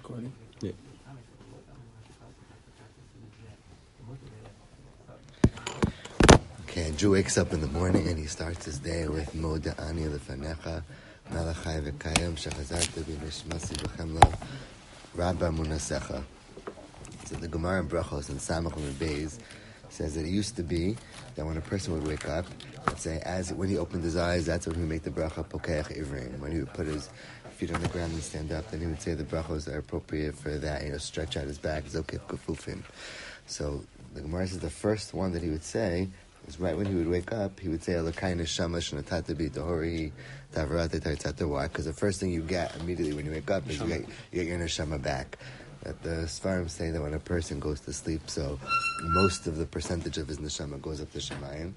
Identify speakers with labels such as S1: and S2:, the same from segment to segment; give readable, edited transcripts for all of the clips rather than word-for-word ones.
S1: Recording?
S2: Yeah. Okay, a Jew wakes up in the morning and he starts his day with Moda Ani Lefanecha, Malachai V'Kayim, Shechazarta B'Nishmasi B'Chemla, Rabba Munasecha. So the Gemara in Brachos and Samach and Beis says that it used to be that when a person would wake up, let's say when he opened his eyes, that's when he would make the bracha Pokeach Ivrim. When he would put his feet on the ground and stand up, then he would say the brachos that are appropriate for that, stretch out his back, Zokef Kufufim. So the Gemara says the first one that he would say is right when he would wake up, he would say Elokai Neshama Shnatata Bi Tahori Tavarate Taritata. Why? Because the first thing you get immediately when you wake up is you get your Neshama back. That the Sfarim say that when a person goes to sleep, so most of the percentage of his neshama goes up to Shemayim,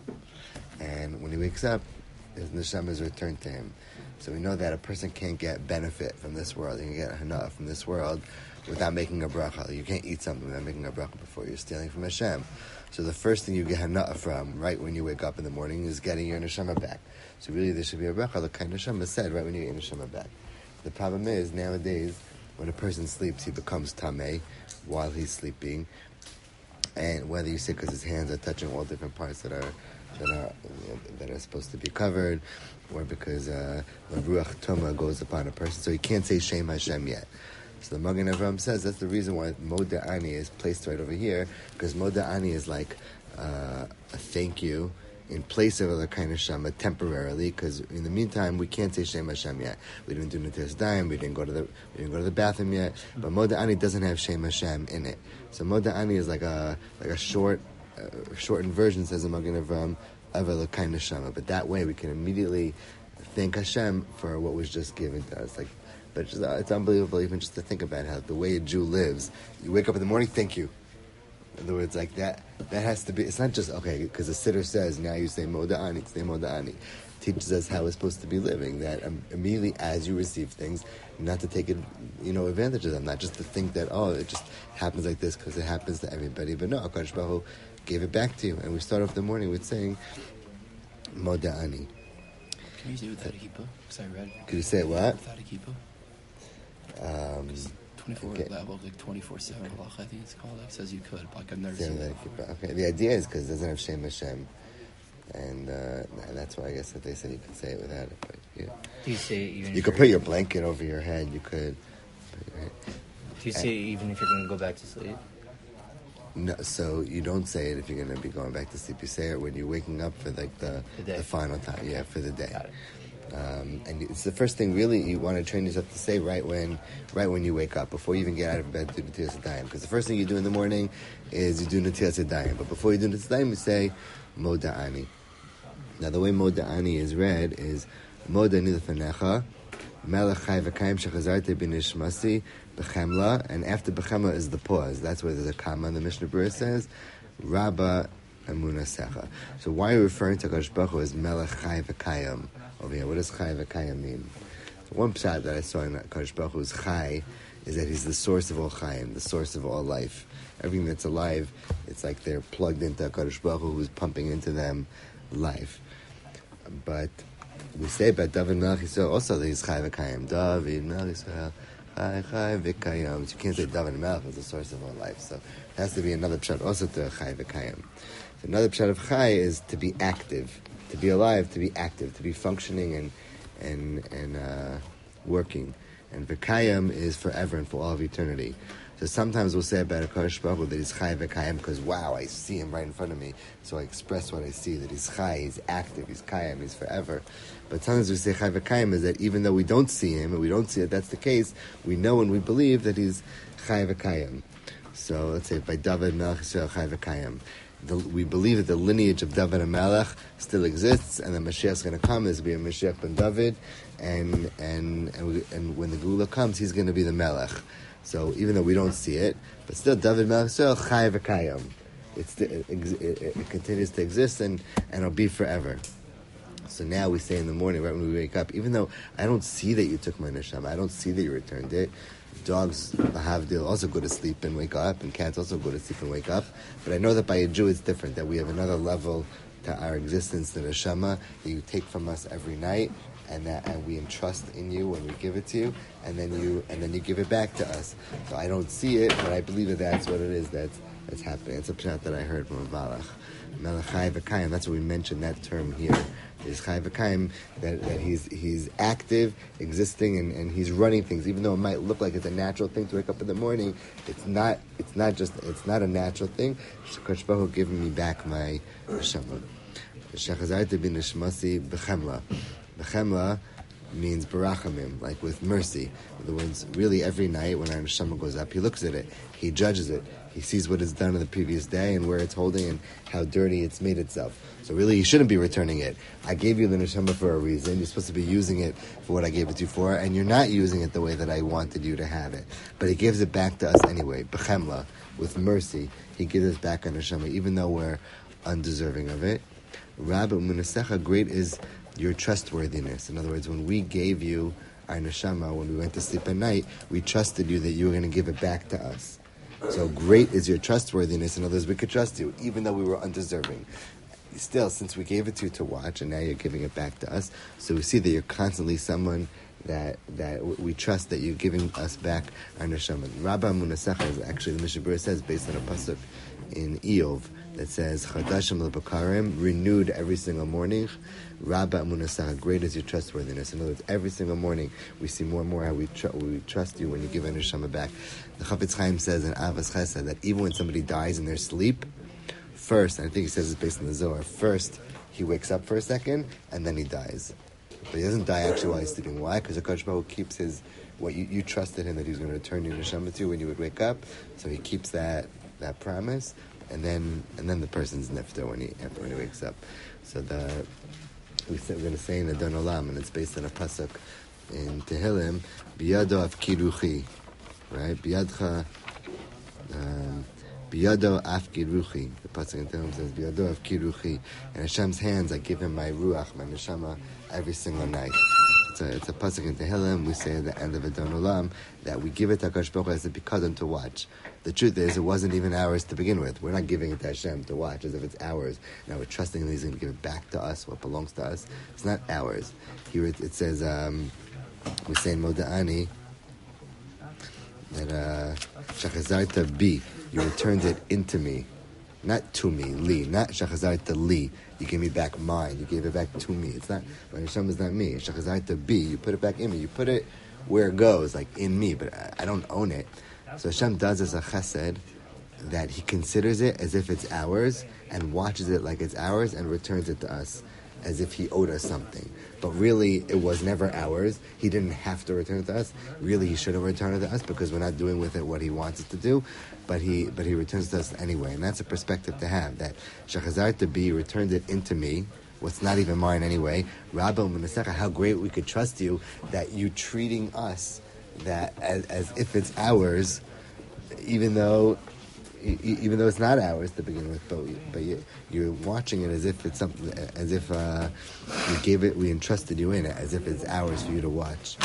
S2: and when he wakes up, his neshama is returned to him. So we know that a person can't get benefit from this world. You can get hana from this world without making a bracha. You can't eat something without making a bracha before you're stealing from Hashem. So the first thing you get hana from, right when you wake up in the morning, is getting your neshama back. So really there should be a bracha, the kind of neshama said right when you get your neshama back. The problem is, nowadays, when a person sleeps, he becomes tameh while he's sleeping, and whether you say because his hands are touching all different parts that are supposed to be covered, or because the ruach tuma goes upon a person, so he can't say Shem Hashem yet. So the Magen Avraham says that's the reason why Moda Ani is placed right over here, because Moda Ani is like a thank you in place of the kind of Shema temporarily, because in the meantime we can't say Shem Hashem yet. We didn't do Netilas Dayim, we didn't go to the bathroom yet. But Moda Ani doesn't have Shem Hashem in it. So Moda Ani is like a shortened version, says the Magen Avraham, of a kind of Shema. But that way we can immediately thank Hashem for what was just given to us. But it's unbelievable even just to think about how the way a Jew lives. You wake up in the morning, thank you. In other words, like that has to be, it's not just, okay, because the Siddur says, now you say Moda Ani, say Moda Ani. It teaches us how we're supposed to be living, that immediately as you receive things, not to take advantage of them, not just to think that, it just happens like this because it happens to everybody, but no, HaKadosh Baruch Hu gave it back to you. And we start off the morning with saying, Moda Ani.
S1: Can you say without a kippah? Because I read.
S2: Could you say what?
S1: Without a kippah? 24/7 halacha, I think it's called. It says you could. Like I've never seen that before.
S2: Okay, the idea is because it doesn't have Shem Hashem, and that's why I guess that they said you could say it without it. But yeah,
S3: do you say even?
S2: You could put your blanket over your head. You could.
S3: Do you say even if you're going to go back to sleep?
S2: No, so you don't say it if you're going to be going back to sleep. You say it when you're waking up for like the final time. Yeah, for the day.
S3: Got it.
S2: And it's the first thing really you want to train yourself to say right when you wake up, before you even get out of bed, do Netilas Dayim. Because the first thing you do in the morning is you do Netilas Dayim. But before you do Netilas Dayim, you say Moda Ani. Now the way Moda Ani is read is Moda Ani Lefanecha, Melech Chai V'Kayim Shechazarte B'Nishmasi B'Chemla, and after B'Chemla is the pause. That's where there's a comma. The Mishnah Berurah says Rabba Munasecha. So why are you referring to HaKadosh Baruch Hu as Melech Chai V'Kayim over here? What does Chai V'Kayim mean? So one pshat that I saw in HaKadosh Baruch Hu's Chai is that he's the source of all Chayim, the source of all life. Everything that's alive, it's like they're plugged into HaKadosh Baruch Hu, who's pumping into them life. But we say about David Melech Yisrael also that he's Chai V'Kayim. David Melech Yisrael, Chai V'Kayim. So you can't say David Melech is the source of all life. So it has to be another pshat also to Chai V'Kayim. So another pshat of Chai is to be active, to be alive, to be active, to be functioning and working. And V'Kayim is forever and for all of eternity. So sometimes we'll say about HaKadosh Baruch Hu that he's Chai V'Kayim because, wow, I see him right in front of me, so I express what I see, that he's Chai, he's active, he's Kayim, he's forever. But sometimes we say Chai V'Kayim is that even though we don't see him, and we don't see that that's the case, we know and we believe that he's Chai V'Kayim. So let's say by David Melech Yisrael Chai V'Kayim. We believe that the lineage of David and Melech still exists, and the Mashiach is going to come. There's going to be a Mashiach ben David, and when the Geula comes, he's going to be the Melech. So even though we don't see it, but still David Melech Yisrael Chai V'Kayim. It continues to exist and it'll be forever. So now we say in the morning, right when we wake up, even though I don't see that you took my neshama, I don't see that you returned it. Dogs, lahavdil, also go to sleep and wake up, and cats also go to sleep and wake up. But I know that by a Jew it's different, that we have another level to our existence, the neshama that you take from us every night, and we entrust in you when we give it to you, and then you give it back to us. So I don't see it, but I believe that that's what it is that's happening. It's a pshat that I heard from a Balach. Melech Chai V'Kayim, that's what we mentioned that term here. Is Chai V'Kayim, that he's active, existing, and he's running things. Even though it might look like it's a natural thing to wake up in the morning, it's not a natural thing. Shekadosh Baruch Hu giving me back my neshama. Shechazarta b'nishmasi b'chemla. B'chemla means barachamim, like with mercy. In other words, really every night when our neshama goes up, he looks at it, he judges it, he sees what it's done in the previous day and where it's holding and how dirty it's made itself. So really, you shouldn't be returning it. I gave you the neshama for a reason. You're supposed to be using it for what I gave it to you for, and you're not using it the way that I wanted you to have it. But he gives it back to us anyway. B'chemla, with mercy, he gives us back our neshama, even though we're undeserving of it. Rabba Munasecha, great is your trustworthiness. In other words, when we gave you our neshama, when we went to sleep at night, we trusted you that you were going to give it back to us. So great is your trustworthiness. In other words, we could trust you, even though we were undeserving. Still, since we gave it to you to watch, and now you're giving it back to us, so we see that you're constantly someone that we trust, that you're giving us back our neshama. Rabba Munasecha is actually, the Mishnah Berurah says, based on a pasuk in Eov, that says, Chadashim lebakarim, renewed every single morning. Rabba Munasecha, great is your trustworthiness. In other words, every single morning we see more and more how we trust you when you give our neshama back. The Chafetz Chaim says in Avos Chesed that even when somebody dies in their sleep, first, and I think he says it's based on the Zohar, first he wakes up for a second and then he dies. But he doesn't die actually while he's sleeping. Why? Because HaKadosh Baruch Hu keeps what you trusted him that he was going to return your neshama to when you would wake up. So he keeps that promise. And then the person's nifter when he wakes up. So we're going to say in the Don Olam, and it's based on a pasuk in Tehillim, Biyado Afkiruchi, right? Biyadcha, Biyado Afkiruchi. The pasuk in Tehillim says, Biyado Afkiruchi. In Hashem's hands, I give him my ruach, my neshama, every single night. It's a pasuk in Tehillim. We say at the end of Adon Olam that we give it to HaKadosh Baruch Hu as a pikadon to watch. The truth is, it wasn't even ours to begin with. We're not giving it to Hashem to watch as if it's ours. Now we're trusting that He's going to give it back to us, what belongs to us. It's not ours. Here it says, we say in Moda'ani that Shachazarta bi, you returned it into me. Not to me, li. Not Shachazarta li. You gave me back mine. You gave it back to me. It's not, my neshama is not me. Shachazarta bi, you put it back in me. You put it where it goes, like in me, but I don't own it. So Hashem does us a chesed that He considers it as if it's ours and watches it like it's ours and returns it to us as if He owed us something. But really, it was never ours. He didn't have to return it to us. Really, He should have returned it to us because we're not doing with it what He wants us to do. But he returns it to us anyway. And that's a perspective to have, that Shachazar to be returned it into me, what's not even mine anyway. Rabba Munasecha, how great we could trust you that you treating us that as if it's ours, even though it's not ours to begin with, but you're watching it as if it's something, as if we entrusted you in it, as if it's ours for you to watch.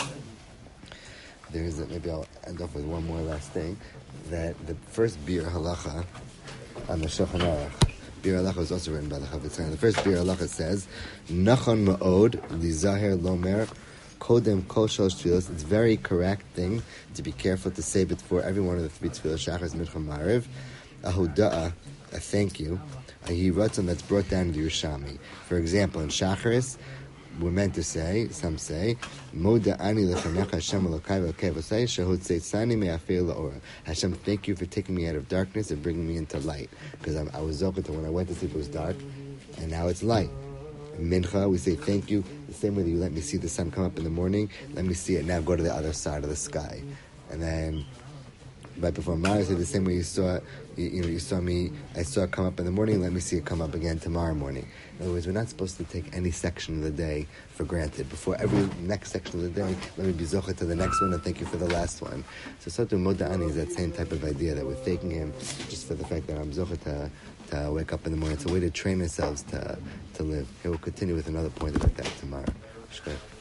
S2: Maybe I'll end off with one more last thing, that the first Bir Halacha on the Shulchan Aruch, Bir Halacha was also written by the Chafetz Chaim. The first Bir Halacha says, Nachon Ma'od Lizaher Lomer Kodem Kol Shalosh Tfilos. It's a very correct thing to be careful to say before every one of the three tefillos, Shachar, Mincha, Mariv, a Hoda'ah, a thank you, a Yiratzon that's brought down in the Yerushalmi. For example, in Shacharis, we're meant to say, some say, Moda ani lechanecha Hashem Elokai v'Elokei v'Osai shehod tzeitzani me'afir la'ora. Hashem, thank you for taking me out of darkness and bringing me into light. Because I was zocheh when I went to sleep it was dark, and now it's light. Mincha, we say thank you the same way that you let me see the sun come up in the morning. Let me see it now. Go to the other side of the sky, and then right before Mara, say the same way you saw it. You saw me. I saw it come up in the morning. Let me see it come up again tomorrow morning. In other words, we're not supposed to take any section of the day for granted. Before every next section of the day, let me be zocheh to the next one and thank you for the last one. So Moda'ani is that same type of idea that we're thanking Him just for the fact that I'm zocheh to wake up in the morning. It's a way to train ourselves to live. He will continue with another point about that tomorrow. Shkei.